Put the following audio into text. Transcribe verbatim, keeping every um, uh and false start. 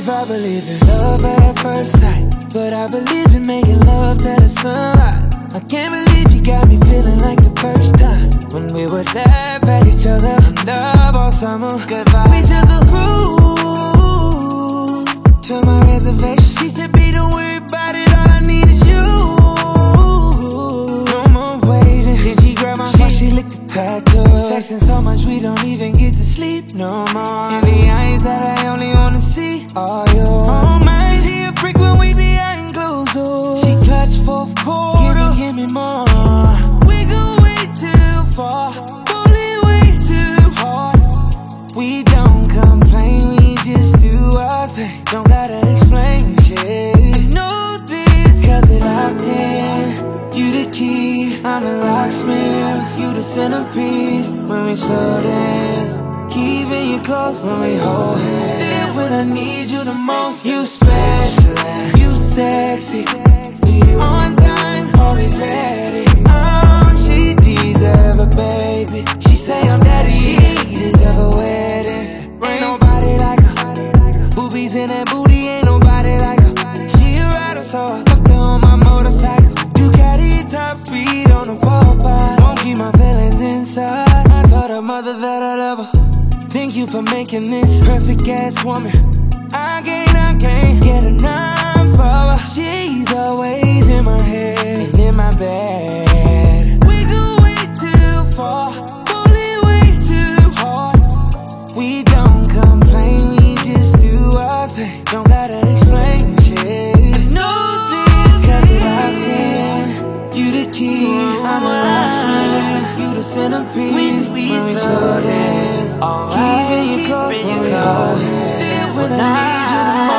if I believe in love at first sight, but I believe in making love to the sunlight. I can't believe you got me feeling like the first time when we would laugh at each other and love all summer. Goodbye. We took a cruise to my reservation. She said, "B, don't worry about it. All I need is you. No more waiting." Then she grabbed my phone, she licked the tattoo. Sexing so much we don't even get to sleep no more. In the eyes that I only wanna see are yours. Oh my, she a freak when we behind closed doors. She clutched fourth quarter. Give me, give me more. We go way too far, pulling way too hard. We don't complain, we just do our thing. Don't gotta explain shit. I know this cause it locked in. You the key, I'm the locksmith. You the centerpiece when we slow dance. Keeping you close when we hold hands. Then when I need you the most, you special, you sexy. You on time, always ready. Um, she deserve a baby. She say I'm daddy, she deserve a wedding. Ain't nobody like her. Boobies in that booty, ain't nobody like her. She a rider, so I fucked her on my motorcycle. Ducati top speed on the four five. Won't keep my feelings inside. I told her mother that I love her. Thank you for making this perfect ass woman. I can't, I can't get enough of her. She's always in my head and in my bed. We go way too far, pulling way too hard. We don't complain, we just do our thing. Don't gotta explain shit. I know this cause it locked in. You the key, I'm a locksmith. You the centerpiece when we slow dance. Keeping you close when we hold hands. When I need you the most.